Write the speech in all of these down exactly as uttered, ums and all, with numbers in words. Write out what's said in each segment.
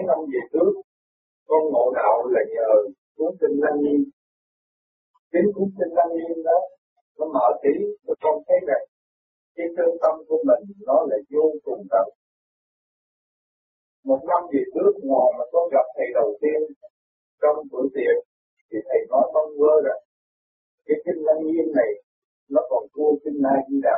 năm về trước, con ngộ đạo là nhờ cuốn kinh Lăng Nghiêm. Chính cuốn kinh Lăng Nghiêm đó, nó mở trí cho con thấy rằng cái chân tâm của mình nó là vô cùng tận. Một năm về trước, ngồi mà con gặp thầy đầu tiên trong bữa tiệc, thì thầy nói con vơ rằng cái kinh Lăng Nghiêm này nó còn thua kinh A Di Đà,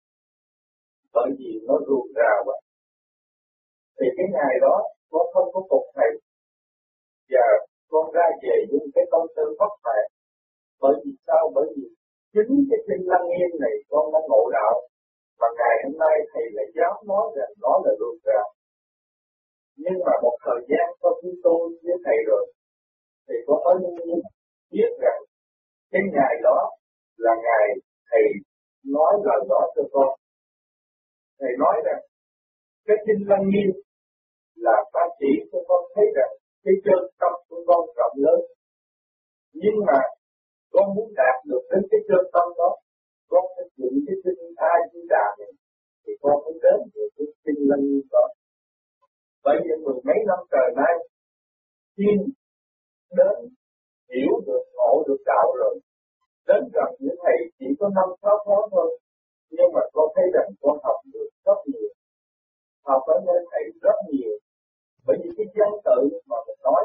bởi vì nó ruột ra quá. Thì cái ngày đó con không có phục thầy, và con ra về dùng cái tâm tư bất mãn. Bởi vì sao? Bởi vì chính cái kinh Lăng Nghiêm này con đã ngộ đạo, và ngày hôm nay thầy lại dám nói rằng nó là ruột ra. Nhưng mà một thời gian sau khi tôi với thầy rồi, thì con mới biết rằng cái ngày đó là ngày thầy nói lời đó cho con. Thầy nói rằng cái kinh Lăng Nghiêm là ta chỉ cho con thấy rằng cái chân tâm của con rộng lớn. Nhưng mà con muốn đạt được đến cái chân tâm đó, con phải dùng cái kinh A Di Đà này, thì con mới đến được cái kinh Lăng Nghiêm đó. Bởi vì mười mấy năm trời nay, khi đến hiểu được, ngộ được đạo rồi, đến gần với thầy chỉ có năm sáu tháng thôi, nhưng mà con thấy rằng con học được rất nhiều, học ở nơi thầy rất nhiều. Bởi vì cái dân tự mà mình nói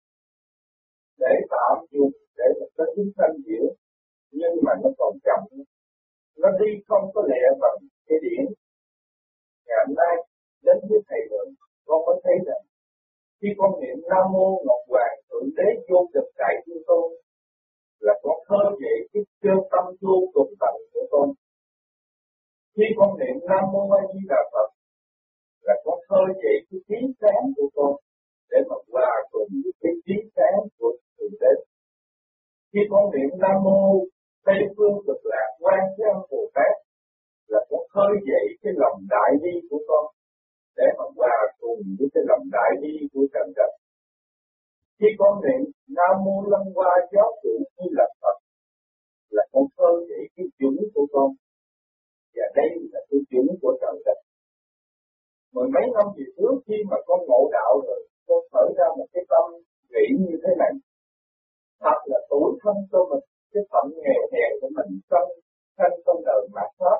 để tạm dùng để mình có chúng sanh hiểu, nhưng mà nó còn chậm, nó đi không có lẹ bằng cái điển. Ngày hôm nay đến với thầy rồi, con mới thấy rằng khi con niệm Nam Mô Ngọc Hoàng Thượng Đế Vô Cực Đại Thiên Tôn là con khơi dậy cái chân tâm vô cùng tận của con. Khi con niệm Nam Mô A Di Đà Phật là con khơi dậy cái trí sáng của con để mà hòa cùng với cái trí sáng của Thượng Đế. Khi con niệm Nam Mô Tây Phương Cực Lạc Quan Thế Âm Bồ Tát là con khơi dậy cái lòng đại bi của con để mà hòa cùng với cái lòng đại bi của trần trần. Khi con niệm Nam Mô Lăng Hoa Giáo Chủ Di Lặc Phật là con khơi dậy cái dũng của con, và đây là cái dũng của trần trần. Mười mấy năm về trước khi mà con ngộ đạo rồi, con khởi ra một cái tâm nghĩ như thế này: thật là tủi thân cho mình, cái phận nghèo hèn của mình trong thân trong đời mạt pháp.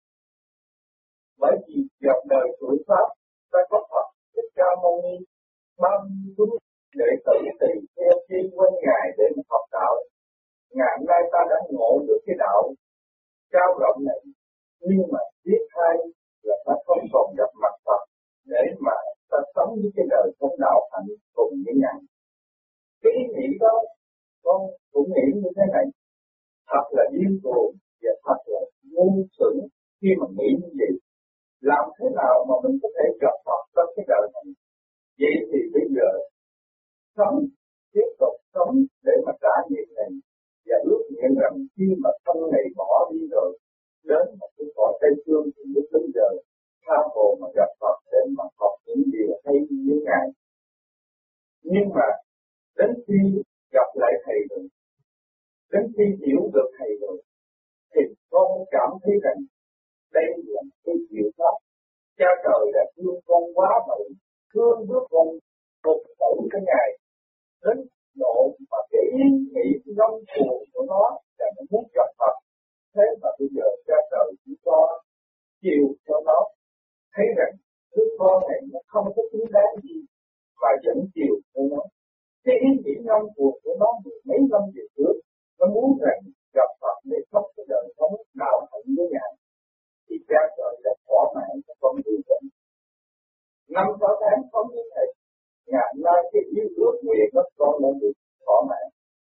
Bởi vì dòng đời tuổi pháp ta có Phật Thích Ca Mâu Ni bao nhiêu chúng để tự tỳ theo chi quên ngài để mà học đạo. Ngày hôm nay ta đã ngộ được cái đạo cao rộng này, nhưng mà tiếc thay là ta không còn gặp mặt Phật để mà ta sống với cái đời sống đạo hạnh cùng với ngài. Cái ý nghĩ đó con cũng nghĩ như thế này: thật là điên cuồng và thật là ngu xuẩn khi mà nghĩ như vậy. Làm thế nào mà mình có thể gặp Phật trong cái đời này? Vậy thì bây giờ sống, tiếp tục sống để mà trả nghiệp này, và ước nguyện rằng khi mà thân này bỏ đi rồi, đến một cái cõi Tây Phương thì lúc bây giờ tham hồ mà gặp Phật để mà học những điều hay như ngài. Nhưng mà đến khi gặp lại thầy rồi, đến khi hiểu được thầy rồi, thì con cảm thấy rằng đây là cái diệu pháp. Cha trời đã thương con quá vậy, thương đứa con một tổ cái ngày đến độ mà cái ý nghĩ ngông cuồng của nó là nó muốn gặp Phật. Thế mà bây giờ cha trời chỉ có chiều cho nó thấy rằng đứa con này nó không có xứng đáng gì mà vẫn chiều cho nó. Cái ý nghĩ ngông cuồng của nó mười mấy năm về trước, nó muốn rằng gặp Phật để sống cái đời sống đạo hạnh với ngài, thì cha trời đã thỏa mãn cho con điều đó. Năm sáu tháng sống với thầy, ngày nay cái yêu ước nguyện của con đã được thỏa mãn.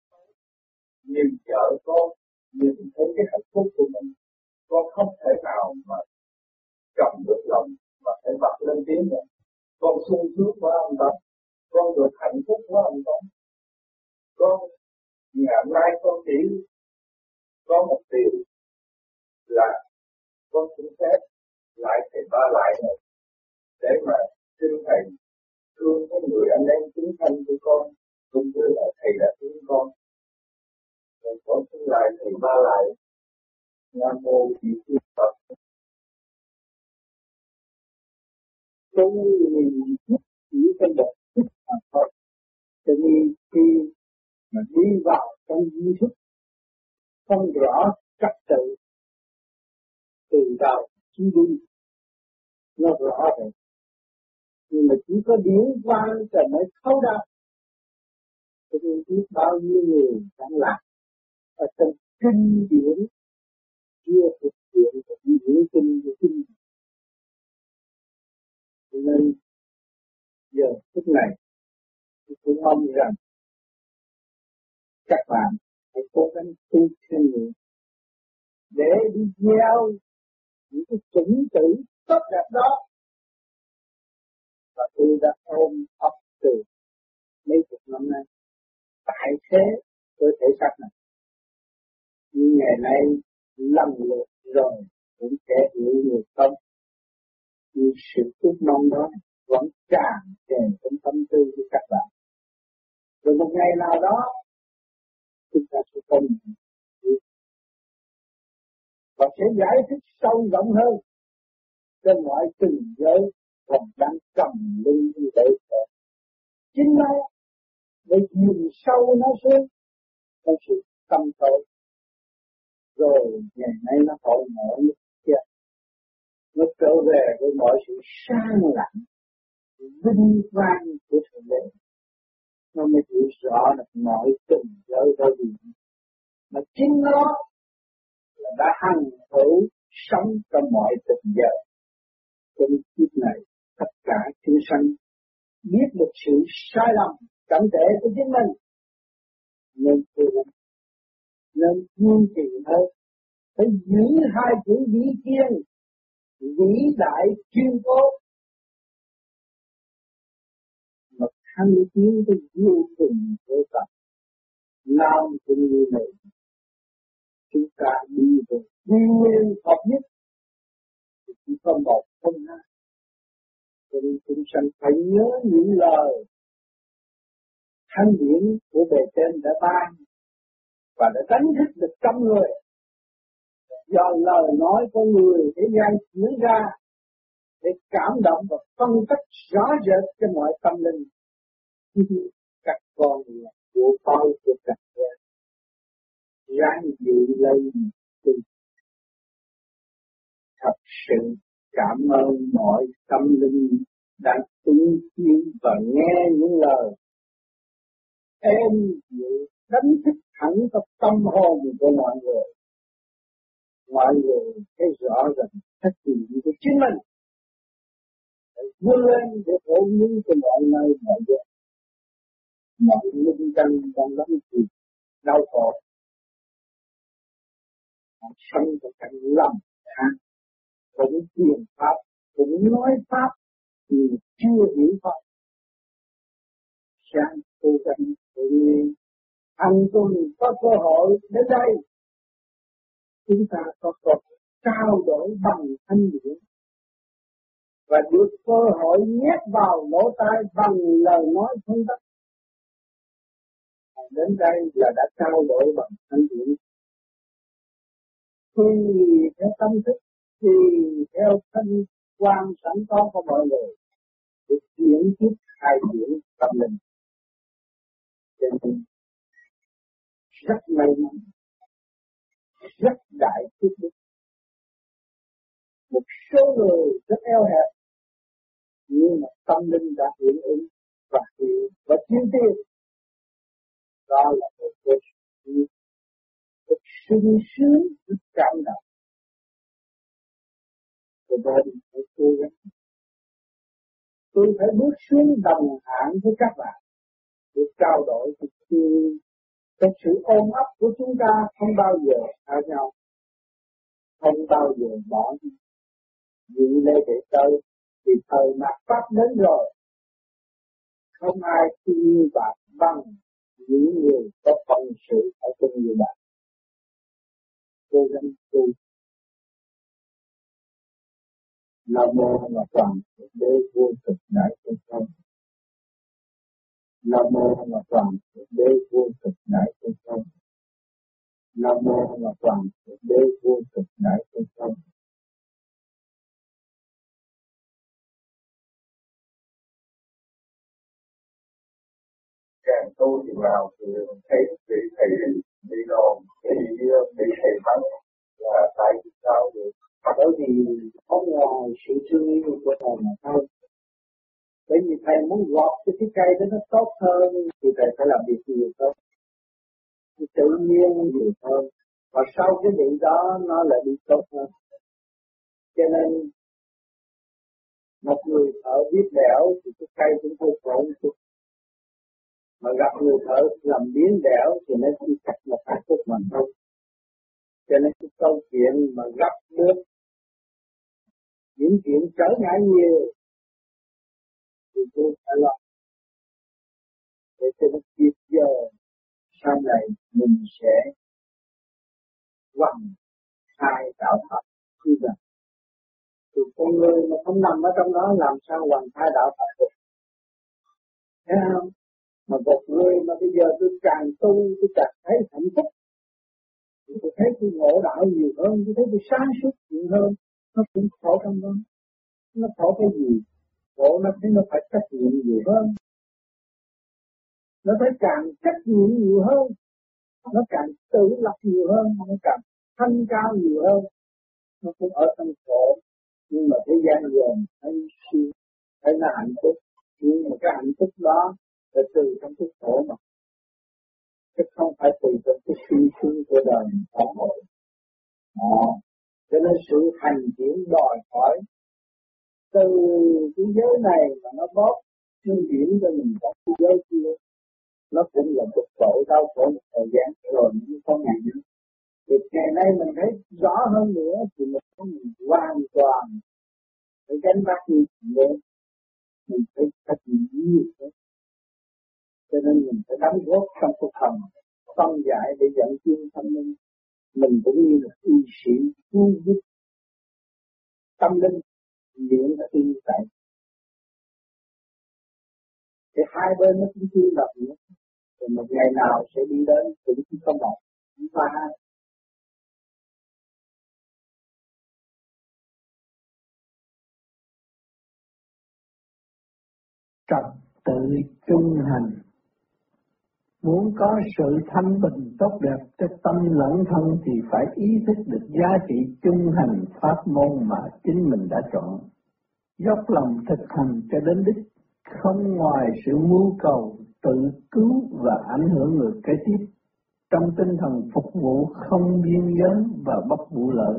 Nhìn vợ con, nhìn thấy cái hạnh phúc của mình, con không thể nào mà cầm được lòng mà phải bật lên tiếng rồi. Con sung sướng quá ông Tâm, con được hạnh phúc quá ông Tâm. Con ngày nay con chỉ có một điều là con xin phép lại thầy Ba Lại này để mà xin thầy thương cái người anh em chúng thân của con, cũng như là thầy đã thương con. Rồi con xin lại thầy Ba Lại. Nam Mô Di Đà Phật. Tôi nhìn thích chỉ cái đẹp thích mà thôi. Cho nên khi mà đi vào trong di thức không rõ trật tự từ đầu chí đi nó rõ rồi, nhưng mà chỉ có điển quang rồi mới thấu đáo. Cho nên biết bao nhiêu người đang làm ở trong kinh điển chưa thực hiện được điển kinh của kinh. Cho nên giờ phút này tôi cũng mong rằng các bạn hãy cố gắng tu thêm nữa để đi gieo những cái chủng tử tốt đẹp đó. Và tôi đã ôm ấp từ mấy chục năm nay tại thế cơ thể xác này, nhưng ngày nay lần lượt rồi cũng sẽ hiểu nhiều không, nhưng sự ước mong đó vẫn tràn trề trong tâm tư của các bạn. Rồi một ngày nào đó chúng ta sẽ có những và sẽ giải thích sâu rộng hơn cho mọi từng giới còn đang cầm lưng như vậy. Chính nó để nhìn sâu nó xuống trong sự tâm tội, rồi ngày nay nó hội ngộ như kia, nó trở về với mọi sự sang lặng vinh quang của thượng đế. Nó mới hiểu rõ được mọi từng giới đâu gì mà chính nó là đã hằng hữu sống trong mọi từng giờ. Trong kiếp này tất cả chúng sanh biết được sự sai lầm trọng tệ của chính mình, nên tôi nên kiên trì hơn, phải giữ hai chữ vĩ kiên, vĩ đại kiên cố, mà thăng tiến tới vô cùng vô tận. Nam cũng như này, chúng ta đi về nguyên hợp nhất, thì chỉ có một không hai. Cho nên chúng sanh phải nhớ những lời thanh điển của bề trên đã ban và đã đánh thức được trong người. Do lời nói của người thế gian diễn ra để cảm động và phân tích rõ rệt cho mọi tâm linh. Các con là của con của các con, ráng giữ lấy tình. Thật sự cảm ơn mọi tâm linh đã chứng kiến và nghe những lời êm dịu đánh thức hẳn trong tâm hồn của mọi người. Mọi người thấy rõ rằng trách nhiệm của chính mình phải vươn lên để phổ biến cho mọi nơi mọi giờ. Mọi linh căn đang lắm gì đau khổ, họ sống trong cảnh lầm than, cũng truyền pháp, cũng nói pháp, nhưng chưa hiểu pháp. Sáng cố gắng tự nhiên, anh tôi có cơ hội đến đây, chúng ta có cơ hội trao đổi bằng thanh điển và được cơ hội nhét vào lỗ tai bằng lời nói phân tích. Đến đây là đã trao đổi bằng thanh điển. Tùy theo tâm thức, tùy theo thanh quan sẵn có của mọi người để chuyển tiếp hai điển tâm linh. Cho nên rất may mắn, rất đại phước đức. Một số người rất eo hẹp, nhưng mà tâm linh đã hiểu ứng và hiểu và tiến tiến. Đó là một cái sự một sung sướng, rất cảm động. Cho nên phải cố gắng. Tôi phải bước xuống đồng hạng với các bạn để trao đổi thực sự. Cái sự ôm ấp của chúng ta không bao giờ xa nhau, không bao giờ bỏ đi. Dự lễ để tới thì thời mạt Pháp đến rồi, không ai yêu bạn bằng những người có phận sự ở trong như bạn. Cố gắng tu. Nam mô Ngọc Hoàng Đế vô cực đại thiên thông. Nam mô Ngọc Hoàng Đế vô cực đại thiên thông. Nam mô Ngọc Hoàng Đế vô cực đại thiên thông. càng tu chừng nào thì thấy bị thầy bị đòn, bị bị thầy mắng là tại sao được? Bởi vì không ngoài sự thương yêu của thầy mà thôi. Bởi vì thầy muốn gọt cái cái cây đó nó tốt hơn thì thầy phải làm việc nhiều hơn, tự nhiên nhiều hơn, và sau cái việc đó nó lại đi tốt hơn. Cho nên một người thợ biết đẽo thì cái cây cũng hơi khổ một chút, mà gặp người thợ làm biến đẽo thì nó chỉ cắt một hai phút mà thôi. Cho nên cái câu chuyện mà gặp được những chuyện trở ngại nhiều thì tôi phải lo để cho nó kịp giờ sau này mình sẽ hoàn hai đạo Phật khi rằng thì con người mà không nằm ở trong đó làm sao hoàn hai đạo Phật được, thấy không? Mà một người mà bây giờ tôi càng tu tôi càng thấy hạnh phúc, tôi thấy tôi ngộ đạo nhiều hơn, tôi thấy tôi sáng suốt nhiều hơn, nó cũng khổ trong đó. Nó khổ cái gì? Khổ nó thấy nó phải trách nhiệm nhiều hơn, nó thấy càng trách nhiệm nhiều hơn, nó càng tự lập nhiều hơn, nó càng thanh cao nhiều hơn, nó cũng ở trong khổ. Nhưng mà thế gian dồn thấy siêu, thấy nó hạnh phúc, nhưng mà cái hạnh phúc đó là từ trong cái khổ mà, chứ không phải từ trong cái suy suy của đời xã hội. Đó. Cho nên sự hành triển đòi hỏi từ cái giới này mà nó bóp chuyên chuyển cho mình trong cái giới kia, nó cũng là một tội đau khổ một thời gian rồi nhưng không ngày nữa. Thì ngày nay mình thấy rõ hơn nữa thì mình có mình hoàn toàn phải gánh vác như vậy, mình phải thật nhiều thế. Cho nên mình phải đóng góp trong cuộc thần phân giải để dẫn tiến tâm linh. Mình cũng như là y sĩ cứu giúp tâm linh điện ở tiên tại. Thì hai bên nó cũng chưa lập nữa. Rồi một ngày nào sẽ đi đến cũng chỉ có một, chúng ta hai. Trật tự trung hành. Muốn có sự thanh bình tốt đẹp cho tâm lẫn thân thì phải ý thức được giá trị trung hành pháp môn mà chính mình đã chọn. Dốc lòng thực hành cho đến đích, không ngoài sự mưu cầu, tự cứu và ảnh hưởng người kế tiếp, trong tinh thần phục vụ không biên giới và bất vụ lợi.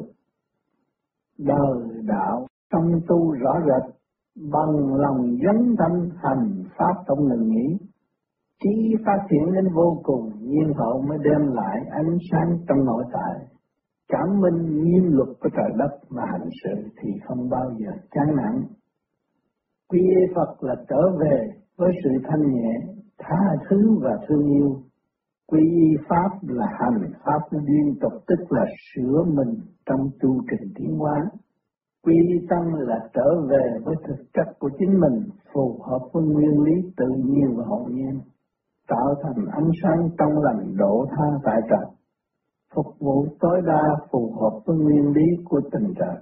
Đời đạo trong tu rõ rệt, bằng lòng dấn thân hành pháp trong ngừng nghỉ, chỉ phát triển đến vô cùng, nhiên hậu mới đem lại ánh sáng trong nội tại. Cảm minh nghiêm luật của trời đất mà hành sự thì không bao giờ chán nản. Quy y Phật là trở về với sự thanh nhẹ, tha thứ và thương yêu. Quy y Pháp là hành Pháp liên tục, tức là sửa mình trong chu trình tiến hóa. Quy y Tăng là trở về với thực chất của chính mình, phù hợp với nguyên lý tự nhiên và hậu nhiên, tạo thành ánh sáng trong lành độ tha tại trần, phục vụ tối đa phù hợp với nguyên lý của tình trời.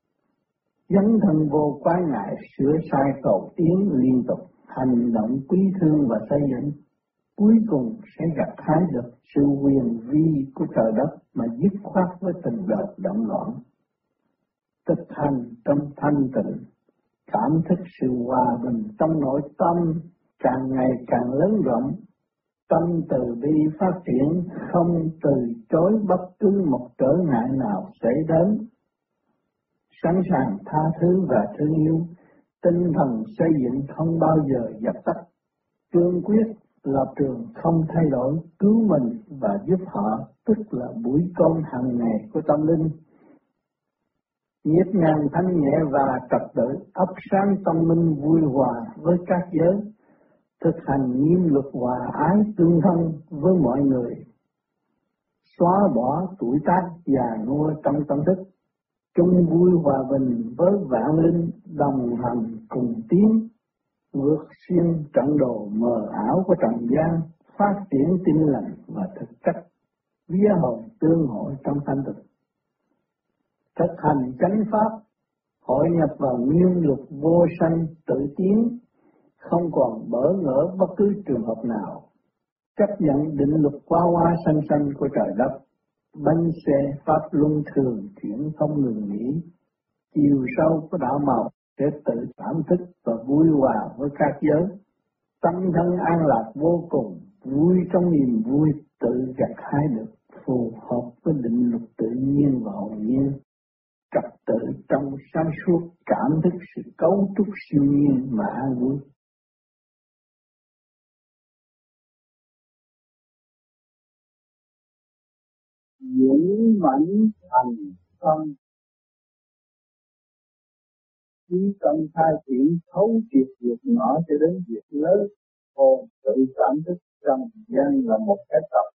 Dấn thân vô quái ngại, sửa sai cầu tiến liên tục, hành động quý thương và xây dựng, cuối cùng sẽ gặt hái được sự quyền vi của trời đất mà dứt khoát với tình đời động loạn. Thực hành trong thanh tịnh, cảm thức sự hòa bình trong nội tâm càng ngày càng lớn rộng, tâm từ bi phát triển, không từ chối bất cứ một trở ngại nào xảy đến, sẵn sàng tha thứ và thương yêu, tinh thần xây dựng không bao giờ dập tắt, cương quyết lập trường không thay đổi, cứu mình và giúp họ, tức là buổi cơm hàng ngày của tâm linh. Nhiếp nhàng thanh nhẹ và trật tự, ấp sáng tâm linh vui hòa với các giới, thực hành nghiêm luật hòa ái tương thân với mọi người, xóa bỏ tuổi tác già nua trong tâm thức, chung vui hòa bình với vạn linh, đồng hành cùng tiến, vượt xuyên trận đồ mờ ảo của trần gian, phát triển tinh lành và thực chất, vía hồn tương hội trong thanh tịnh. Thực hành chánh pháp, hội nhập vào nguyên luật vô sanh tự tiến, không còn bỡ ngỡ bất cứ trường hợp nào, chấp nhận định luật qua hoa sanh sanh của trời đất, bánh xe pháp luân thường chuyển không ngừng nghỉ, chiều sâu của đạo màu để tự cảm thức và vui hòa với các giới, tâm thân an lạc vô cùng, vui trong niềm vui tự gặt hái được, phù hợp với định luật tự nhiên và hồn nhiên, trật tự trong sáng suốt, cảm thức sự cấu trúc siêu nhiên mà an vui. dũng mãnh thành tâm, chí tâm khai triển thấu triệt việc nhỏ cho đến việc lớn, hồn tự cảm thức rằng gian là một cái tập.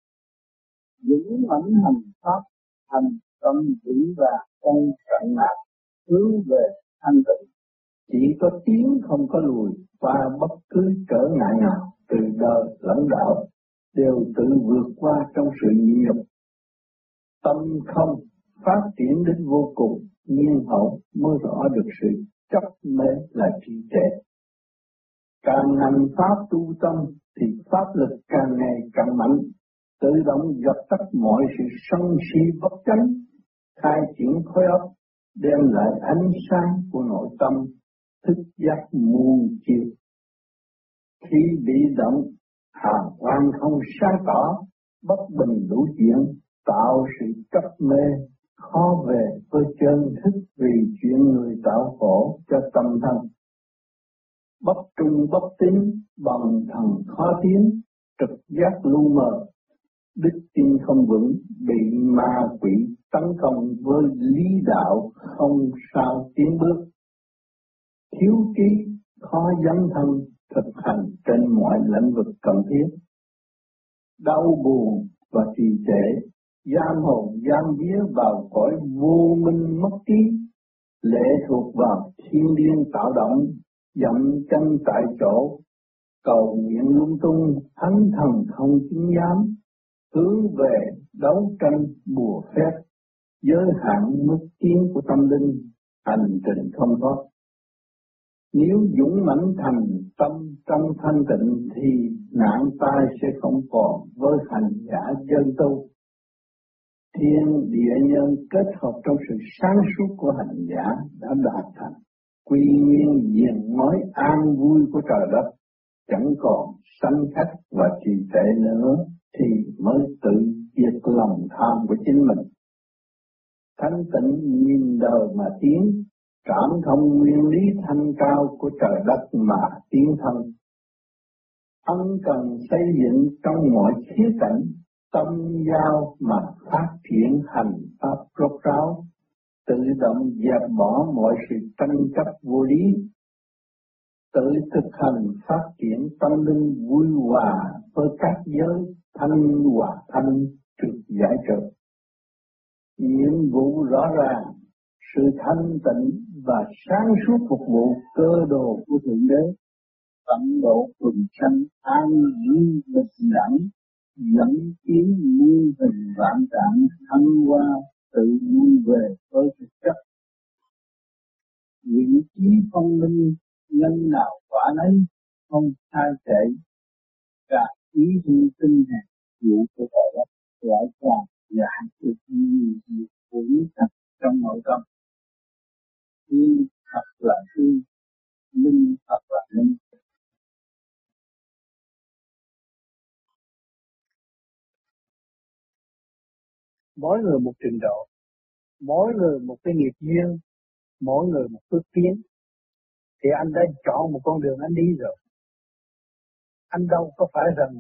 Dũng mãnh hành pháp, thành tâm vững vàng không cạn nạp, hướng về thanh tịnh. Chỉ có tiến không có lùi, qua bất cứ trở ngại nào, từ đời lẫn đạo, đều tự vượt qua trong sự nhịn nhục. Tâm không phát triển đến vô cùng, nhiên hậu mới rõ được sự chấp mê là trì trệ. Càng hành pháp tu tâm thì pháp lực càng ngày càng mạnh, tự động dập tắt mọi sự sân si bất chánh, khai triển khối óc, đem lại ánh sáng của nội tâm, thức giác muôn chiều. Khi bị động, hào quang không sáng tỏ, bất bình đủ chuyện, tạo sự chấp mê, khó về với chân thức vì chuyện người tạo khổ cho tâm thân. Bất trung bất tín, bằng thần khó tiến, trực giác lu mờ, đức tin không vững, bị ma quỷ tấn công với lý đạo không sao tiến bước. Thiếu trí, khó dấn thân, thực hành trên mọi lĩnh vực cần thiết. Đau buồn và trì trệ, giam hồn giam vía vào cõi vô minh mất trí, lệ thuộc vào thiên điên tạo động, dậm chân tại chỗ, cầu nguyện lung tung, thánh thần không chứng giám, hướng về đấu tranh bùa phép, giới hạn mức tiến của tâm linh, hành trình không thoát. Nếu dũng mãnh thành tâm trong thanh tịnh thì nạn tai sẽ không còn với hành giả chân tu. Thiên địa nhân kết hợp trong sự sáng suốt của hành giả đã đạt thành quy nguyên diện nói an vui của trời đất, chẳng còn sanh khách và trì trệ nữa thì mới tự diệt lòng tham của chính mình. Thanh tịnh nhìn đời mà tiến, cảm thông nguyên lý thanh cao của trời đất mà tiến thân. Ân cần xây dựng trong mọi khía cạnh, tâm giao mà phát triển hành pháp rốt ráo, tự động dẹp bỏ mọi sự tranh chấp vô lý, tự thực hành phát triển tâm linh vui hòa với các giới thanh hòa thanh trực giải trượt. Nhiệm vụ rõ ràng, sự thanh tịnh và sáng suốt phục vụ cơ đồ của Thượng Đế, tận độ quần sanh an nhiên bình đẳng, dẫn tiến muôn hình vạn trạng thăng hoa tự nhiên về với thực chất. Vị trí phong linh nhân nào quả nấy, không sai trệ, cả ý thi tinh hạt vụ của trời đất lại càng giải được nhiều việc vững thật trong nội tâm. Thiên thật là thiên, linh thật là linh. Mỗi người một trình độ, mỗi người một cái nghiệp duyên, mỗi người một bước tiến, thì anh đã chọn một con đường anh đi rồi. Anh đâu có phải rằng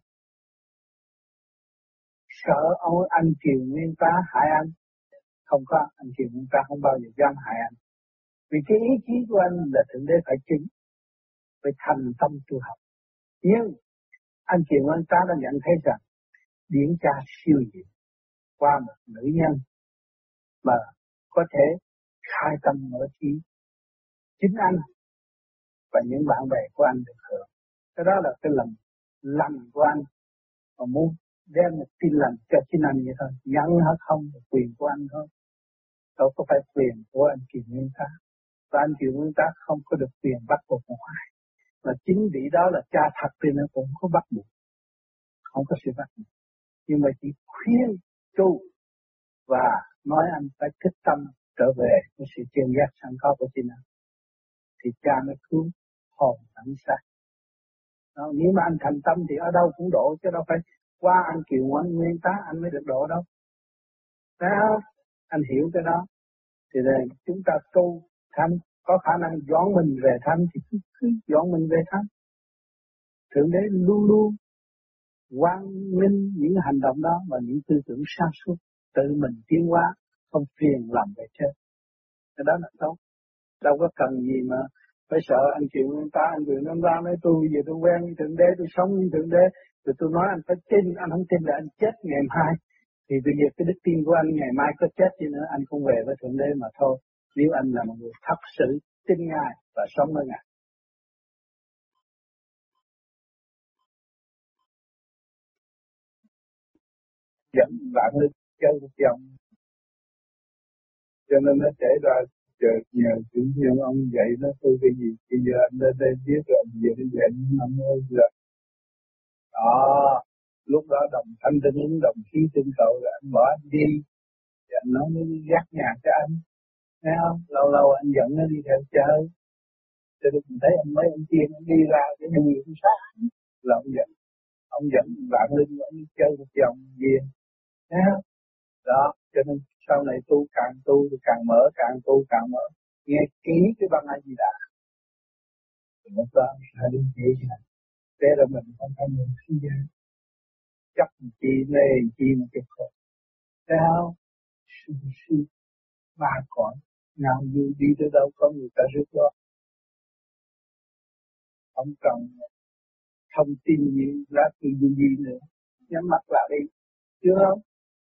sợ ông anh Kiều Nguyên Tá hại anh. Không có, anh Kiều Nguyên Tá không bao giờ dám hại anh. Vì cái ý chí của anh là Thượng Đế phải chứng, phải thành tâm tu học. Nhưng anh Kiều Nguyên Tá đã nhận thấy rằng điển cha siêu diệu qua một nữ nhân mà có thể khai tâm mở trí. Chính anh và những bạn bè của anh được hưởng. Cái đó là cái lòng lành của anh, mà muốn đem một tin lành cho chính anh vậy thôi. Nhận hay không là quyền của anh thôi, đâu có phải quyền của anh Kiều Nguyên Tá. Và anh Kiều Nguyên Tá không có được quyền bắt buộc một ai, mà chính vị đó là cha thật thì nó cũng không bắt buộc. không có sự phát triển. Nhưng mà chỉ khuyên tu và nói anh phải thích tâm trở về với sự chân giác sẵn có của chính anh, thì cha mới cứu hồn tận xác. Đó, nếu mà anh thành tâm thì ở đâu cũng độ, chứ đâu phải qua anh Kiều anh Nguyên Tá anh mới được độ đâu. Đó, anh hiểu cái đó. Thì là chúng ta tu thanh, có khả năng dọn mình về thanh thì cứ, cứ dọn mình về thanh. Thượng Đế luôn luôn quang minh những hành động đó và những tư tưởng sáng suốt, tự mình tiến hóa, không phiền làm về trên. Cái đó là tốt. Đâu có cần gì mà phải sợ anh chịu người ta, anh chịu người ta nói tôi giờ tôi quen với Thượng Đế, tôi sống với Thượng Đế, rồi tôi nói anh phải tin, anh không tin là anh chết ngày mai. Thì bây giờ cái đức tin của anh ngày mai có chết đi nữa, anh không về với Thượng Đế mà thôi. Nếu anh là một người thật sự tin Ngài và sống với Ngài. Dẫn bạn lên chơi một vòng. Cho nên nó xảy ra chờ nhờ chữ nhân ông dạy nó tôi cái gì. Bây giờ anh lên đây biết rồi, bây giờ nó dạy năm ơi rồi. Đó, lúc đó đồng thanh tinh ứng, đồng khí tinh cầu rồi anh bỏ anh đi. Thì anh nói nó gác nhà cho anh. Thấy không? Lâu lâu anh dẫn nó đi theo chơi. Cho nên mình thấy anh mấy ông tiên anh đi ra cái người cũng sát. Là ông dẫn. Ông dẫn bạn Linh ông đi chơi một vòng viên. Thấy không? Đó, cho nên sau này tu càng tu thì càng mở, càng tu càng mở. Nghe kỹ cái băng A Di Đà. Thì nó ta sẽ đi dễ dàng. Thế là mình không phải người suy gian. Chấp chi mê chi mà cái khổ. Thấy không? Suy suy ba cõi. Nào dù đi tới đâu có người ta rước đó. Không cần thông tin gì lá thư gì gì nữa. Nhắm mắt lại đi. Chưa không?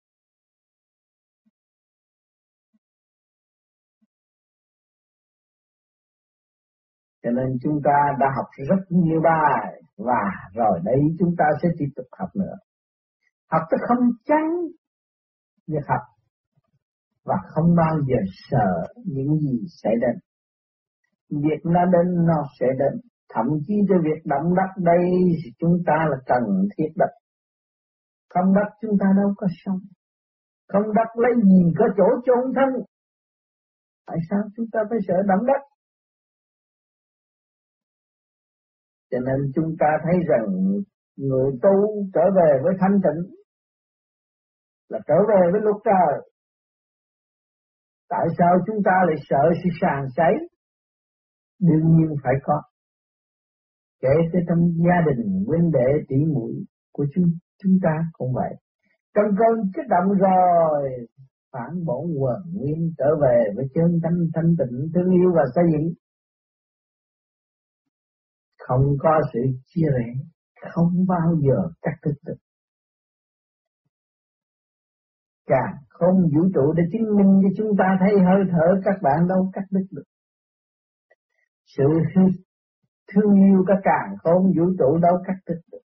Cho nên chúng ta đã học rất nhiều bài và rồi đây chúng ta sẽ tiếp tục học nữa. Học tới không chán việc học và không bao giờ sợ những gì xảy đến. Việc nó đến nó sẽ đến. Thậm chí cho việc động đất đây chúng ta là cần thiết đất. Không đất chúng ta đâu có sống. Không đất lấy gì có chỗ chôn thân. Tại sao chúng ta phải sợ động đất? Cho nên chúng ta thấy rằng người tu trở về với thanh tịnh là trở về với luật trời. Tại sao chúng ta lại sợ sự sàn sấy? Đương nhiên phải có. Kể từ trong gia đình, huynh đệ, tỷ muội của chúng, chúng ta cũng vậy. Trong cơn kích động rồi, phản bổn quần nguyên trở về với chân thanh thanh tịnh, thương yêu và xây dựng. Không có sự chia rẽ, không bao giờ cắt đứt được. Càng không vũ trụ để chứng minh cho chúng ta thấy hơi thở các bạn đâu cắt đứt được. Sự thương yêu các càng không vũ trụ đâu cắt đứt được.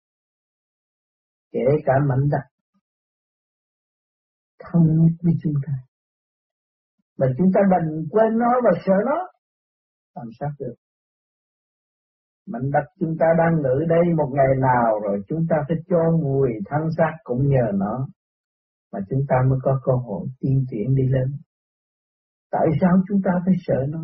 Kể cả mảnh đất không nhất với chúng ta. Mà chúng ta đành quên nó và sợ nó. Làm sao được? Mảnh đất chúng ta đang ngự đây một ngày nào rồi chúng ta phải chôn vùi thân xác cũng nhờ nó. Mà chúng ta mới có cơ hội tiên triển đi lên. Tại sao chúng ta phải sợ nó?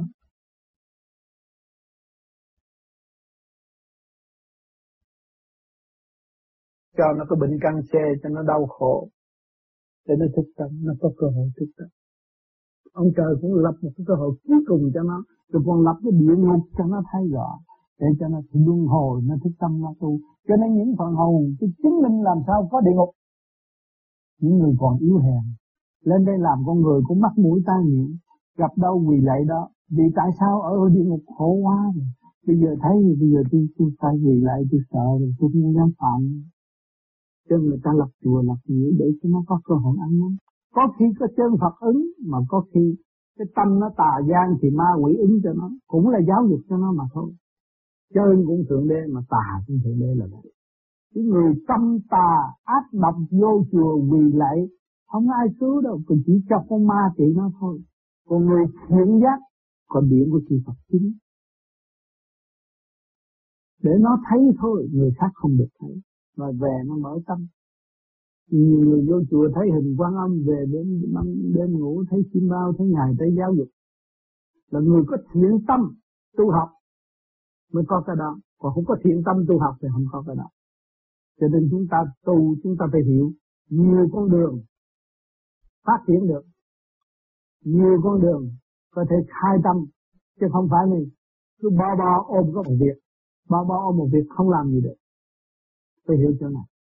Cho nó có bệnh cancer, cho nó đau khổ. Để nó thức tâm, nó có cơ hội thức tâm. Ông trời cũng lập một cái cơ hội cuối cùng cho nó. Rồi còn lập cái địa ngục cho nó thấy rõ. Để cho nó luân hồi, nó thức tâm, nó tu. Cho nên những phần hồn, cái chứng minh làm sao có địa ngục. Những người còn yếu hèn. Lên đây làm con người cũng mắc mũi tai miệng. Gặp đâu quỳ lạy đó. Vì tại sao ở địa ngục khổ quá rồi. Bây giờ thấy thì bây giờ tôi, tôi phải quỳ lại, tôi sợ rồi, tôi không dám phạm. Cho người ta lập chùa, lập nghĩa để cho nó có cơ hội ăn năn. Có khi có chân Phật ứng, mà có khi cái tâm nó tà gian thì ma quỷ ứng cho nó. Cũng là giáo dục cho nó mà thôi. Chân cũng Thượng Đế mà tà cũng Thượng Đế là vậy. Cái người tâm tà ác độc vô chùa quỳ lạy, không ai cứu đâu, còn chỉ cho con ma trị nó thôi. Còn người thiện giác, còn điện của chư Phật chính. Để nó thấy thôi, người khác không được thấy. mà về nó mở tâm. Nhiều người vô chùa thấy hình Quan Âm, về đến đêm ngủ thấy chim bao, thấy ngài tới giáo dục. Là người có thiện tâm tu học mới có cái đó, còn không có thiện tâm tu học thì không có cái đó. Cho nên chúng ta tu, chúng ta phải hiểu nhiều con đường phát triển được, nhiều con đường có thể khai tâm, chứ không phải này cứ bo bo ôm có một việc, bo bo ôm một việc không làm gì được. Tôi hiểu chỗ này.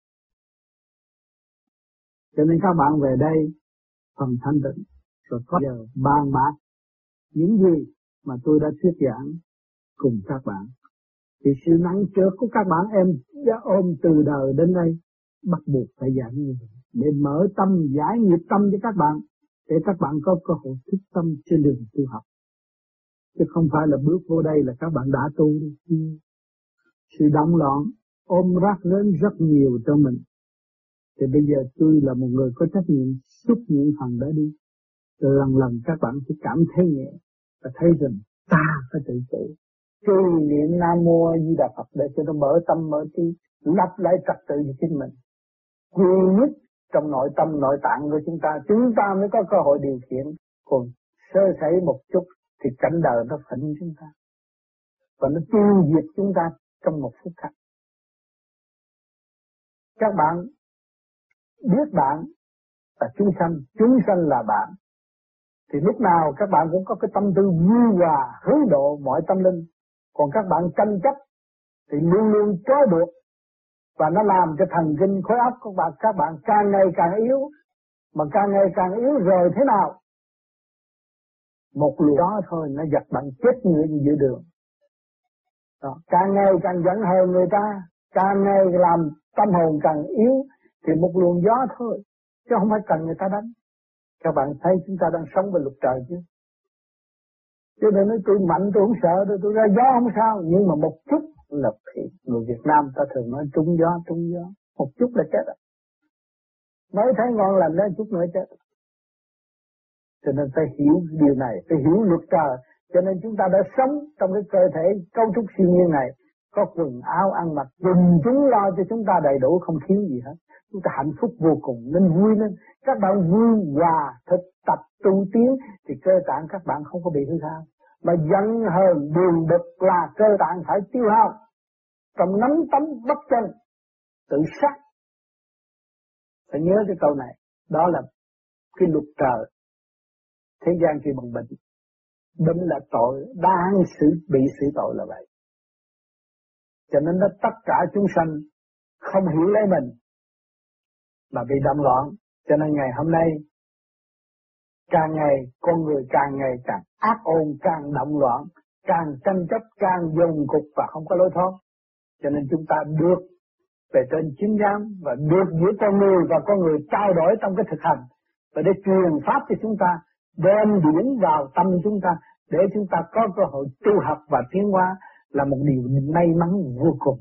Cho nên các bạn về đây phần thanh tịnh rồi có giờ bàn bạc những gì mà tôi đã thuyết giảng cùng các bạn. Thì sự nặng trược của các bạn em đã ôm từ đời đến đây, bắt buộc phải giảng như vậy để mở tâm, giải nghiệp tâm cho các bạn, để các bạn có cơ hội thức tâm trên đường tu học. Chứ không phải là bước vô đây là các bạn đã tu đi. Sự động loạn ôm rác lớn rất nhiều cho mình. Thì bây giờ tôi là một người có trách nhiệm xúc những phần đó đi. Rồi lần lần các bạn sẽ cảm thấy nhẹ và thấy rằng ta phải tự tử. Trì niệm Nam Mô A Di Đà Phật để cho nó mở tâm mở trí, lập lại trật tự cho chính mình. Duy nhất trong nội tâm nội tạng của chúng ta, chúng ta mới có cơ hội điều khiển. Còn sơ sẩy một chút thì cảnh đời nó phỉnh chúng ta và nó tiêu diệt chúng ta trong một phút khắc. Các bạn biết bạn là chúng sanh, chúng sanh là bạn, thì lúc nào các bạn cũng có cái tâm tư vui hòa hướng độ mọi tâm linh. Còn các bạn tranh chấp thì luôn luôn trói buộc và nó làm cho thần kinh khối óc của bạn các bạn càng ngày càng yếu, mà càng ngày càng yếu rồi thế nào? Một luồng đó thôi nó giật bạn chết người giữa đường. Đó. Càng ngày càng giận hờn người ta, càng ngày làm tâm hồn càng yếu thì một luồng gió thôi, chứ không phải cần người ta đánh. Các bạn thấy chúng ta đang sống với luật trời chứ. Cho nên nói tôi mạnh tôi không sợ, tôi, tôi ra gió không sao, nhưng mà một chút là thì người Việt Nam ta thường nói trúng gió, trúng gió, một chút là chết rồi. Mới thấy ngon lành đó chút nữa chết. Cho nên phải hiểu điều này, phải hiểu luật trời. Cho nên chúng ta đã sống trong cái cơ thể cấu trúc siêu nhiên này, có quần áo ăn mặc, quần chúng lo cho chúng ta đầy đủ không thiếu gì hết. Chúng ta hạnh phúc vô cùng nên vui lên. Các bạn vui hòa thực tập tu tiến thì cơ tạng các bạn không có bị hư hao. Mà giận hờn buồn bực là cơ tạng phải tiêu hao. Trong nắm tấm bất chân tự sát. Phải nhớ cái câu này. Đó là cái luật trời. Thế gian khi bằng bệnh, bệnh là tội, đang xử bị xử tội là vậy. Cho nên nó tất cả chúng sanh không hiểu lấy mình mà bị động loạn. Cho nên ngày hôm nay càng ngày con người càng ngày càng ác ôn, càng động loạn, càng tranh chấp, càng dồn cục và không có lối thoát. Cho nên chúng ta được về trên chính giám và được giữa con người và con người trao đổi trong cái thực hành và để truyền pháp cho chúng ta, đem điển vào tâm chúng ta để chúng ta có cơ hội tu học và tiến hóa là một điều may mắn vô cùng.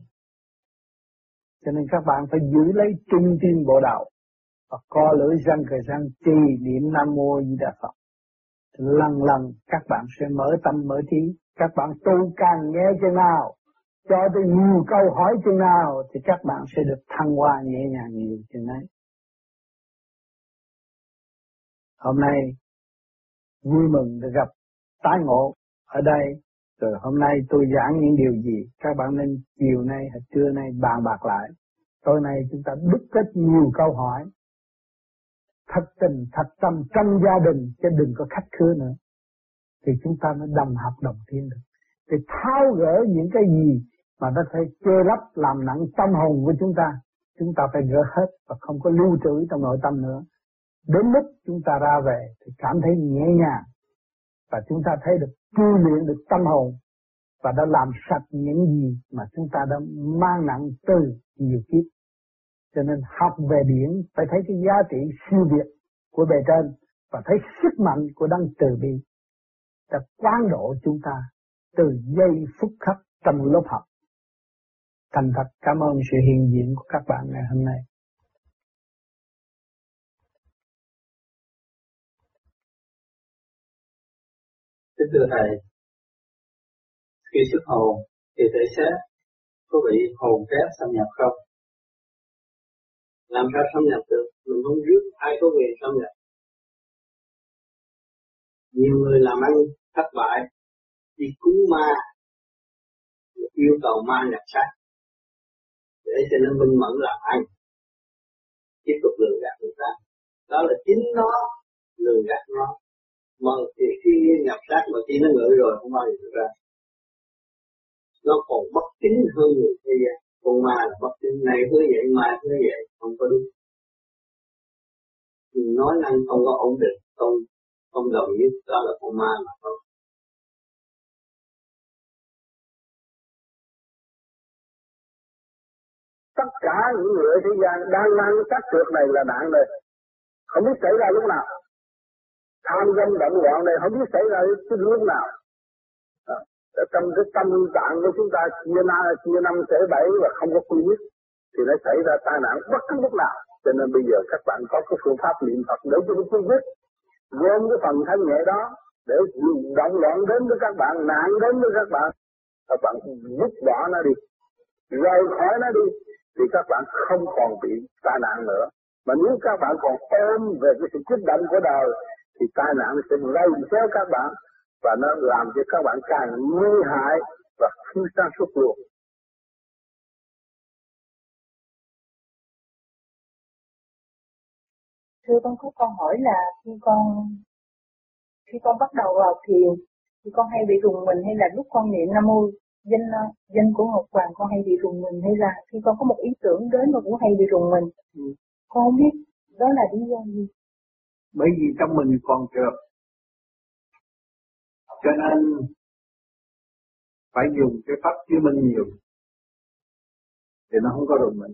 Cho nên các bạn phải giữ lấy trung tim bộ đạo và co lưỡi răng cờ răng trì niệm Nam Mô Di Đà Phật. Lần lần các bạn sẽ mở tâm mở trí. Các bạn tu càng nghe chừng nào, cho tôi nhiều câu hỏi chừng nào thì các bạn sẽ được thăng hoa nhẹ nhàng nhiều chừng ấy. Hôm nay vui mừng được gặp tái ngộ ở đây. Rồi hôm nay tôi giảng những điều gì các bạn nên chiều nay hay trưa nay bàn bạc lại. Tối nay chúng ta đúc kết nhiều câu hỏi thật tình thật tâm trong gia đình, chứ đừng có khách khứa nữa, thì chúng ta mới đồng học đồng tiến được. Để tháo gỡ những cái gì mà nó phải che lấp làm nặng tâm hồn của chúng ta, chúng ta phải gỡ hết và không có lưu trữ trong nội tâm nữa. Đến lúc chúng ta ra về thì cảm thấy nhẹ nhàng và chúng ta thấy được tu luyện được tâm hồn và đã làm sạch những gì mà chúng ta đã mang nặng từ nhiều kiếp. Cho nên học về điển phải thấy cái giá trị siêu việt của bề trên và thấy sức mạnh của đấng từ bi đã quán độ chúng ta từ giây phút khắc trong lớp học. Thành thật cảm ơn sự hiện diện của các bạn ngày hôm nay. Kính thưa Thầy, khi xuất hồn thì thể xác có bị hồn kém xâm nhập không? làm sao xâm nhập được? Mình không biết ai có quyền xâm nhập. Nhiều người làm ăn thất bại đi cứu ma, yêu cầu ma nhập xác để cho nó minh mẫn làm ăn, tiếp tục lừa gạt người ta. Đó là chính nó lừa gạt nó. Mà thì khi nhập xác mà khi nó ngự rồi không bao giờ được ra. Nó còn bất tín hơn người thế gian. Con ma là bất tín, này hứa vậy, mai hứa vậy, không có đúng. Thì nói năng không có ổn định, không không đồng nhất, đó là con ma mà không. Tất cả những người ở thế gian đang mang cái cách trượt này là nạn này, không biết xảy ra lúc nào. Tham dâm động loạn này không biết xảy ra lúc nào. À, trong cái tâm trạng của chúng ta chia na chia năm xẻ bảy và không có quy nhất thì nó xảy ra tai nạn bất cứ lúc nào. Cho nên bây giờ các bạn có cái phương pháp niệm Phật để cho nó quy nhất, gom cái phần thanh nhẹ đó để động loạn đến với các bạn, nạn đến với các bạn, các bạn dứt bỏ nó đi, rời khỏi nó đi, thì các bạn không còn bị tai nạn nữa. Mà nếu các bạn còn ôm về cái sự kích động của đời thì tai nạn sẽ lây theo các bạn và nó làm cho các bạn càng nguy hại và thiếu sáng suốt luôn. Thưa con có câu hỏi là khi con khi con bắt đầu vào thiền thì con hay bị rùng mình, hay là lúc con niệm Nam Mô danh danh của Ngọc Hoàng con hay bị rùng mình, hay là khi con có một ý tưởng đến mà cũng hay bị rùng mình? Ừ. Con không biết đó là lý do gì. Bởi vì trong mình còn trượt, cho nên phải dùng cái pháp chiếu minh nhiều thì nó không có rùng mình.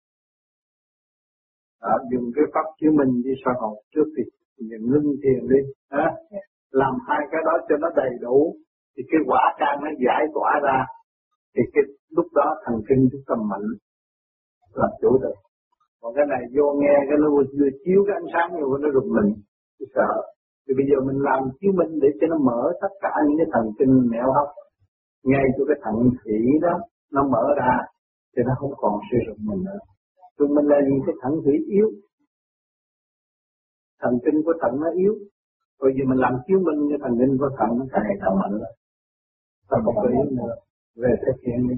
À, dùng cái pháp chiếu minh đi soi hồn trước thì những ngưng thiền đi, à, làm hai cái đó cho nó đầy đủ thì cái quả can nó giải tỏa ra thì cái lúc đó thần kinh chúng ta mạnh làm chủ được. Còn cái này vô nghe cái nó vừa chiếu cái ánh sáng nhiều nó rùng mình, tôi sợ. Thì bây giờ mình làm chiếu minh để cho nó mở tất cả những cái thần kinh nẻo hấp ngay cho cái thận thủy đó nó mở ra thì nó không còn sử dụng mình nữa. Tụi mình là những cái thận thủy yếu, thần kinh của thận nó yếu, rồi giờ mình làm chiếu minh cái thần kinh của thận nó càng ngày càng mạnh rồi. Ta không có yếu nữa, về thực hiện đi.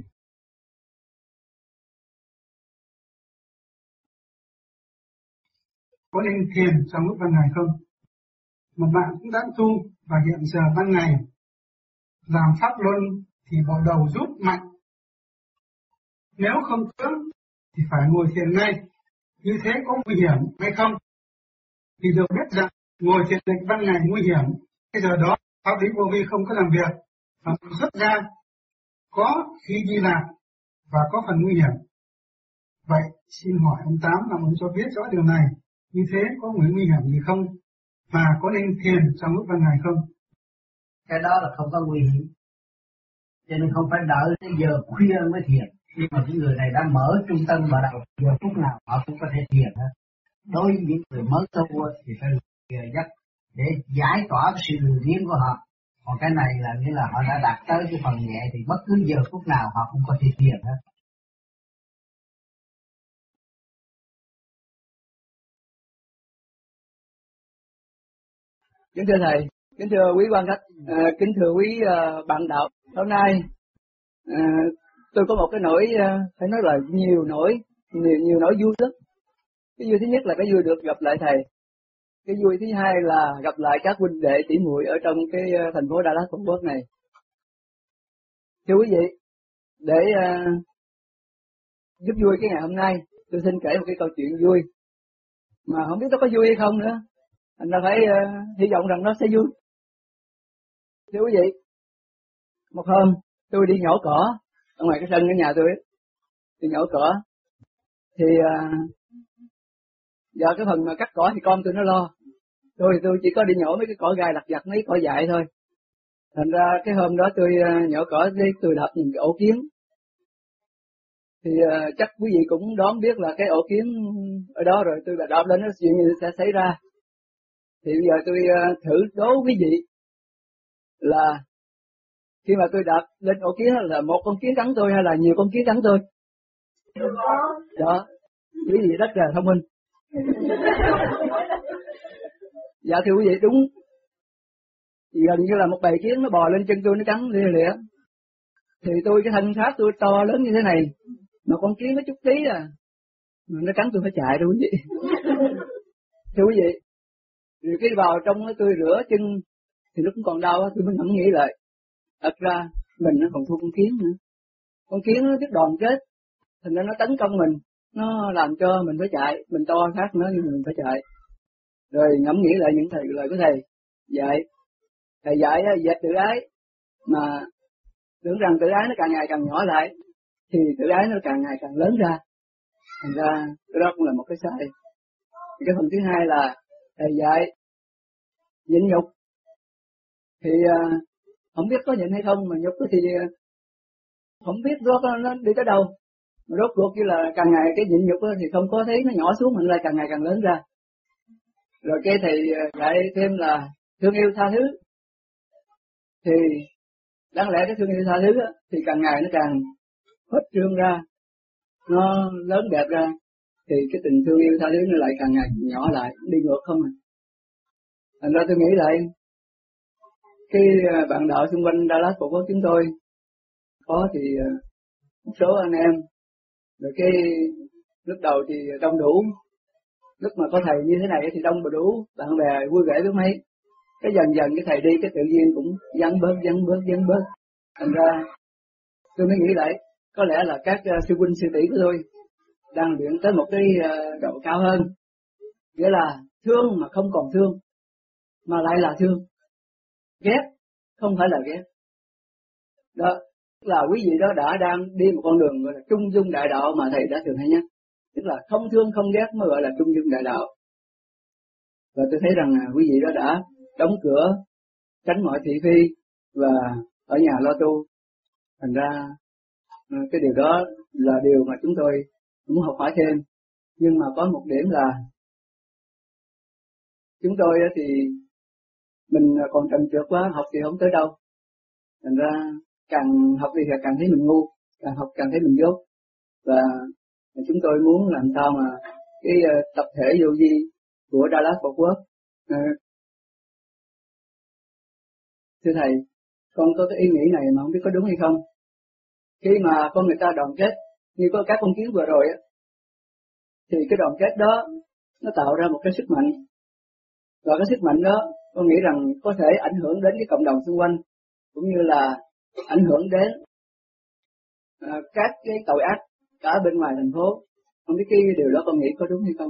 Có nên thiền trong lúc ban ngày không? Một bạn cũng đã tu và hiện giờ ban ngày làm pháp luân thì bộ đầu rút mạnh. Nếu không cưỡng thì phải ngồi thiền ngay. Như thế có nguy hiểm hay không? Thì được biết rằng ngồi thiền định ban ngày nguy hiểm. Cái giờ đó pháp lý vô vi không có làm việc và xuất ra có khi đi lạc và có phần nguy hiểm. Vậy xin hỏi ông Tám là ông cho biết rõ điều này. Như thế có nguy nguy hiểm gì không? Và có nên thiền trong lúc ban ngày không? Cái đó là không có nguy hiểm. Cho nên không phải đợi tới giờ khuya mới thiền. Nhưng mà những người này đã mở trung tâm vào đầu giờ phút nào họ cũng có thể thiền hết. Đối với những người mới tu thì phải giờ giấc để giải tỏa cái sự lười biếng của họ. Còn cái này là nghĩa là họ đã đạt tới cái phần nhẹ thì bất cứ giờ phút nào họ cũng có thể thiền hết. Kính thưa thầy, kính thưa quý quan khách, à, kính thưa quý à, bạn đạo. Hôm nay à, tôi có một cái nỗi à, phải nói là nhiều nỗi, nhiều nhiều nỗi vui lắm. Cái vui thứ nhất là cái vui được gặp lại thầy. Cái vui thứ hai là gặp lại các huynh đệ tỷ muội ở trong cái uh, thành phố Đà Lạt Tổ quốc này. Thưa quý vị, để uh, giúp vui cái ngày hôm nay, tôi xin kể một cái câu chuyện vui mà không biết nó có vui hay không nữa. Anh ta phải uh, hy vọng rằng nó sẽ vui. Thưa quý vị, một hôm tôi đi nhổ cỏ ở ngoài cái sân của nhà tôi ấy. Đi nhổ cỏ thì uh, giờ cái phần mà cắt cỏ thì con tôi nó lo. Tôi thì tôi chỉ có đi nhổ mấy cái cỏ gai lặt vặt, mấy cỏ dại thôi. Thành ra cái hôm đó tôi uh, nhổ cỏ đi, tôi đập những cái ổ kiến. Thì uh, chắc quý vị cũng đoán biết là cái ổ kiến ở đó rồi, tôi đã đập lên nó chuyện gì sẽ xảy ra. Thì bây giờ tôi uh, thử đố quý vị là khi mà tôi đạp lên ổ kiến là một con kiến cắn tôi hay là nhiều con kiến cắn tôi? Đó. Quý vị rất là thông minh. Dạ thưa quý vị, đúng. Gần như là một bầy kiến nó bò lên chân tôi, nó cắn lia lịa. Thì tôi cái thân xác tôi to lớn như thế này, mà con kiến nó chút tí à, mà nó cắn tôi phải chạy đâu quý vị. Thưa quý vị, rồi cái vào trong tôi rửa chân thì lúc còn đau tôi mới ngẫm nghĩ lại, thật ra mình nó còn thua con kiến nữa. Con kiến nó biết đoàn kết, thành ra nó tấn công mình, nó làm cho mình phải chạy, mình to khác nó nhưng mình phải chạy. Rồi ngẫm nghĩ lại những thầy lời của thầy dạy, thầy dạy dẹp tự ái, mà tưởng rằng tự ái nó càng ngày càng nhỏ lại, thì tự ái nó càng ngày càng lớn ra. Thành ra cái đó cũng là một cái sai. Cái phần thứ hai là thầy dạy nhịn nhục, thì uh, không biết có nhịn hay không, mà nhục thì uh, không biết đó nó đi tới đâu. Mà rốt cuộc như là càng ngày cái nhịn nhục thì không có thấy nó nhỏ xuống, mình lại càng ngày càng lớn ra. Rồi cái thầy dạy thêm là thương yêu tha thứ, thì đáng lẽ cái thương yêu tha thứ thì càng ngày nó càng khuếch trương ra, nó lớn đẹp ra, thì cái tình thương yêu tha thứ nó lại càng ngày nhỏ lại, đi ngược không à. Thành ra tôi nghĩ lại, cái bạn đạo xung quanh Đà Lạt Phật Quốc chúng tôi có thì một số anh em, rồi cái lúc đầu thì đông đủ, lúc mà có thầy như thế này thì đông đủ, bạn bè vui vẻ với mấy. Cái dần dần cái thầy đi, cái tự nhiên cũng vắng bớt, vắng bớt, vắng bớt. Thành ra tôi mới nghĩ lại, có lẽ là các uh, sư huynh sư tỷ của tôi đang luyện tới một cái uh, độ cao hơn, nghĩa là thương mà không còn thương, mà lại là thương. Ghét không phải là ghét. Đó là quý vị đó đã đang đi một con đường gọi là trung dung đại đạo mà thầy đã thường hay nhắc. Tức là không thương không ghét mới gọi là trung dung đại đạo. Và tôi thấy rằng quý vị đó đã đóng cửa, tránh mọi thị phi và ở nhà lo tu. Thành ra cái điều đó là điều mà chúng tôi cũng học hỏi thêm. Nhưng mà có một điểm là chúng tôi thì mình còn trần trượt quá, học thì không tới đâu. Thành ra càng học thì càng thấy mình ngu, càng học càng thấy mình dốt. Và chúng tôi muốn làm sao mà cái tập thể vô vi của Đà Lạt Phật Quốc. Thưa thầy, con có cái ý nghĩ này mà không biết có đúng hay không. Khi mà con người ta đoàn kết, như có các con kiến vừa rồi á, thì cái đoàn kết đó nó tạo ra một cái sức mạnh. Và cái sức mạnh đó con nghĩ rằng có thể ảnh hưởng đến cái cộng đồng xung quanh, cũng như là ảnh hưởng đến à, các cái tội ác cả bên ngoài thành phố. Không biết cái điều đó con nghĩ có đúng hay không?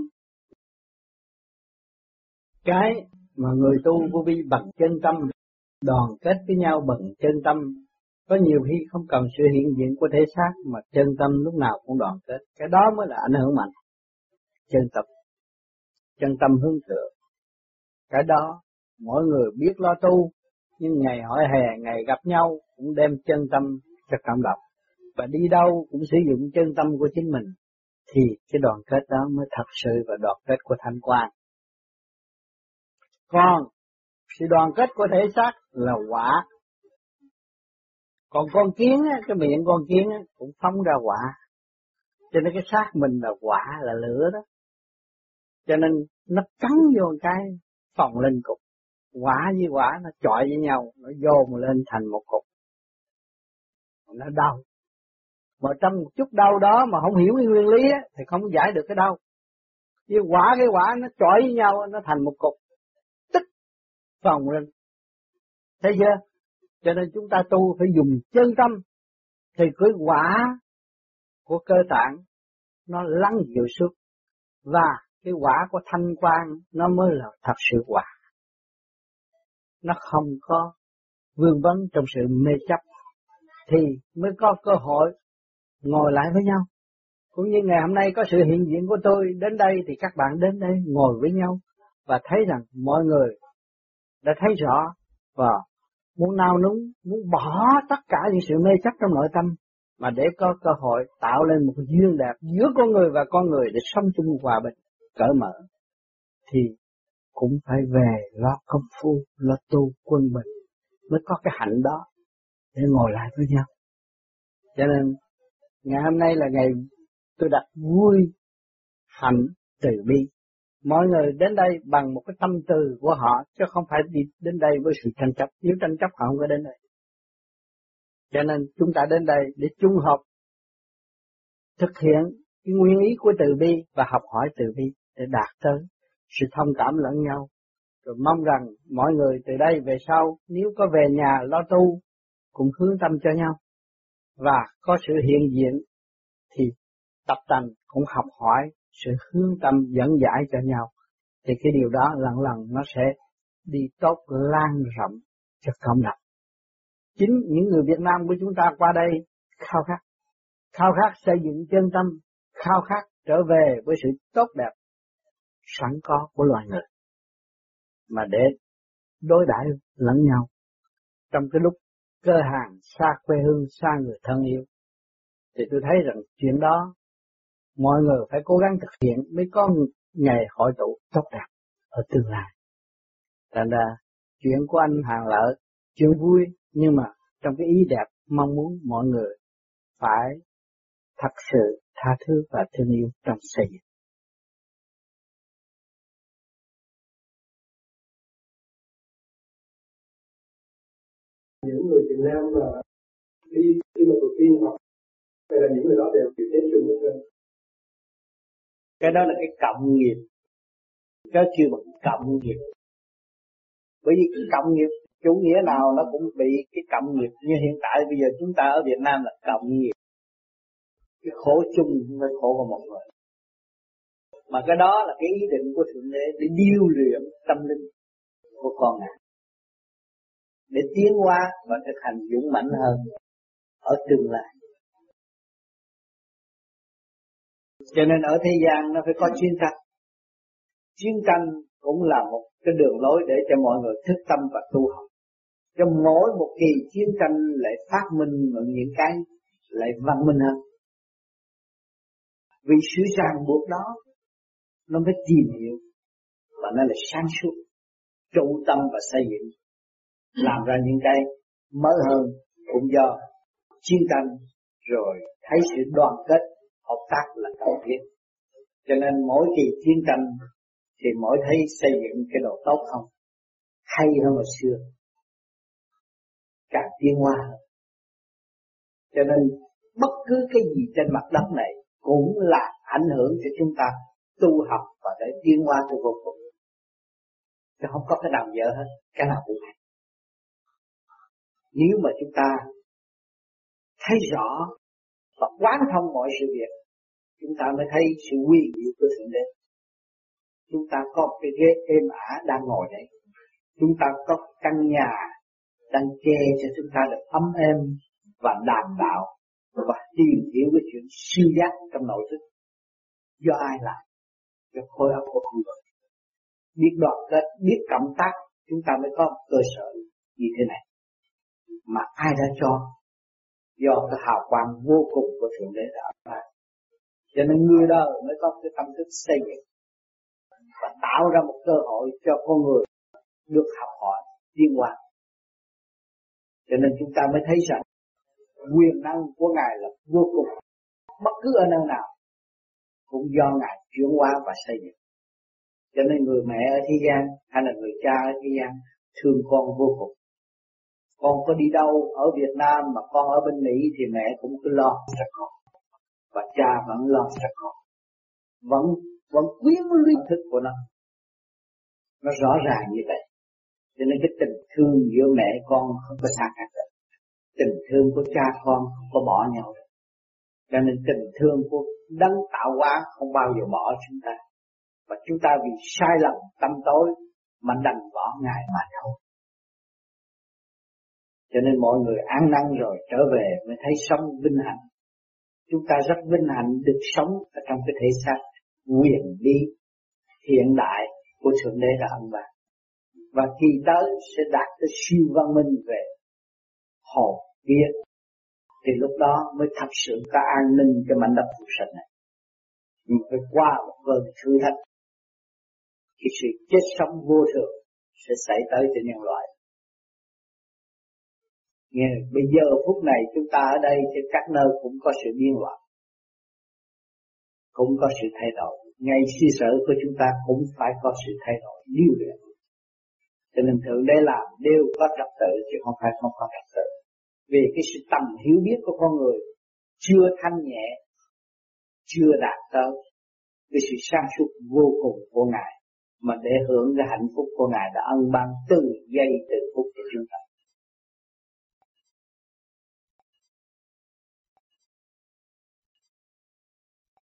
Cái mà người tu vô vi bằng chân tâm, đoàn kết với nhau bằng chân tâm, có nhiều khi không cần sự hiện diện của thể xác mà chân tâm lúc nào cũng đoàn kết. Cái đó mới là ảnh hưởng mạnh. Chân tâm, chân tâm hướng thượng. Cái đó mỗi người biết lo tu, nhưng ngày hỏi hè, ngày gặp nhau cũng đem chân tâm cho cộng đồng. Và đi đâu cũng sử dụng chân tâm của chính mình, thì cái đoàn kết đó mới thật sự là đoàn kết của thanh quan. Còn sự đoàn kết của thể xác là quả. Còn con kiến, cái miệng con kiến cũng phóng ra quả. Cho nên cái xác mình là quả, là lửa đó. Cho nên nó cắn vô cái phồng lên cục. Quả với quả nó chọi với nhau, nó dồn lên thành một cục. Nó đau. Mà trong một chút đau đó mà không hiểu cái nguyên lý á, thì không giải được cái đau. Với quả cái quả nó chọi với nhau, nó thành một cục. Tức phồng lên. Thấy chưa? Cho nên chúng ta tu phải dùng chân tâm, thì cái quả của cơ tạng nó lắng dịu suốt, và cái quả của thanh quan nó mới là thật sự quả. Nó không có vương vấn trong sự mê chấp, thì mới có cơ hội ngồi lại với nhau. Cũng như ngày hôm nay có sự hiện diện của tôi đến đây, thì các bạn đến đây ngồi với nhau và thấy rằng mọi người đã thấy rõ và muốn nao núng, muốn bỏ tất cả những sự mê chấp trong nội tâm, mà để có cơ hội tạo lên một duyên đẹp giữa con người và con người để sống chung hòa bình, cởi mở, thì cũng phải về lo công phu, lo tu quân bình, mới có cái hạnh đó để ngồi lại với nhau. Cho nên ngày hôm nay là ngày tôi đặt vui hạnh từ bi. Mọi người đến đây bằng một cái tâm từ của họ, chứ không phải đi đến đây với sự tranh chấp. Nếu tranh chấp họ không có đến đây. Cho nên chúng ta đến đây để chung hợp thực hiện cái nguyên ý của từ bi và học hỏi từ bi để đạt tới sự thông cảm lẫn nhau. Rồi mong rằng mọi người từ đây về sau nếu có về nhà lo tu cũng hướng tâm cho nhau. Và có sự hiện diện thì tập tành cũng học hỏi sự hướng tâm dẫn giải cho nhau. Thì cái điều đó lần lần nó sẽ đi tốt lan rộng cho cộng đồng. Chính những người Việt Nam của chúng ta qua đây khao khát, khao khát xây dựng chân tâm, khao khát trở về với sự tốt đẹp sẵn có của loài người, mà để đối đãi lẫn nhau trong cái lúc cơ hàng xa quê hương, xa người thân yêu. Thì tôi thấy rằng chuyện đó mọi người phải cố gắng thực hiện mới có ngày hội tụ tốt đẹp ở tương lai. Thành ra chuyện của anh Hàng Lợi chuyện vui, nhưng mà trong cái ý đẹp mong muốn mọi người phải thật sự tha thứ và thương yêu trong xây dựng. Những người Việt Nam mà đi đi một cuộc tiên học, hay là những người đó đều chịu chết chung hết trơn. Cái đó là cái cộng nghiệp, cái chưa bằng cộng nghiệp. Bởi vì cái cộng nghiệp chủ nghĩa nào nó cũng bị cái cộng nghiệp. Như hiện tại bây giờ chúng ta ở Việt Nam là cộng nghiệp. Cái khổ chung không phải khổ của một người. Mà cái đó là cái ý định của Thượng Đế để điêu luyện tâm linh của con ngài, để tiến hóa và thực hành dũng mãnh hơn ở tương lai. Cho nên ở thế gian nó phải có chiến tranh. Chiến tranh cũng là một cái đường lối để cho mọi người thức tâm và tu học. Cho mỗi một kỳ chiến tranh lại phát minh những cái lại văn minh hơn. Vì sự ràng buộc đó nó mới tìm hiểu và nó là sáng suốt, trụ tâm và xây dựng, làm ra những cái mới hơn cũng do chiến tranh, rồi thấy sự đoàn kết hợp tác là cần thiết. Cho nên mỗi kỳ chiến tranh thì mỗi thấy xây dựng cái độ tốt không, hay hơn hồi xưa, càng tiến hóa hơn. Cho nên bất cứ cái gì trên mặt đất này cũng là ảnh hưởng cho chúng ta tu học và để tiến hóa cho vô cùng. Chứ không có cái nào dở hết, cái nào cũng hay. Nếu mà chúng ta thấy rõ và quán thông mọi sự việc, chúng ta mới thấy sự quy diệu của Thượng Đế. Chúng ta có cái ghế êm ả đang ngồi đấy, chúng ta có căn nhà đang che cho chúng ta được ấm êm và đàm đạo và tìm hiểu cái chuyện siêu giác trong nội thức. Do ai làm? Do khối óc của con người. Biết đoàn kết, biết cộng tác, chúng ta mới có cơ sở như thế này. Mà ai đã cho? Do cái hào quang vô cùng của Thượng Đế đã ấp. Cho nên người đời mới có cái tâm thức xây dựng và tạo ra một cơ hội cho con người được học hỏi, tiến hóa. Cho nên chúng ta mới thấy rằng quyền năng của Ngài là vô cùng. Bất cứ ở nơi nào cũng do Ngài chuyển hóa và xây dựng. Cho nên người mẹ ở thế gian hay là người cha ở thế gian thương con vô cùng. Con có đi đâu ở Việt Nam mà con ở bên Mỹ thì mẹ cũng cứ lo cho con. Và cha vẫn lo cho con. Vẫn, vẫn quyến luyến thức của nó. Nó rõ ràng như vậy. Cho nên cái tình thương giữa mẹ con không có xa cách được. Tình thương của cha con không có bỏ nhau được. Cho nên tình thương của đấng tạo hóa không bao giờ bỏ chúng ta. Và chúng ta vì sai lầm tâm tối mà đành bỏ Ngài mà thôi. Cho nên mọi người ăn năn rồi trở về mới thấy sống vinh hạnh. Chúng ta rất vinh hạnh được sống ở trong cái thể xác quyền bí hiện đại của Thượng Đế đã ân ban. Và kỳ tới sẽ đạt tới siêu văn minh về hồn vía. Thì lúc đó mới thật sự có an ninh cho mảnh đất phù sanh này. Nhưng phải qua một cơn thử thách. Khi sự chết sống vô thường sẽ xảy tới cho nhân loại. Nghe, bây giờ phút này chúng ta ở đây trên các nơi cũng có sự biến loạn, cũng có sự thay đổi. ngay suy sở của chúng ta cũng phải có sự thay đổi điêu luyện. Cho nên Thượng Đế làm đều có trật tự chứ không phải không có trật tự. Vì cái sự tầm hiểu biết của con người chưa thanh nhẹ, chưa đạt tới cái sự sáng suốt vô cùng của Ngài, mà để hưởng cái hạnh phúc của Ngài đã ân ban từ giây từ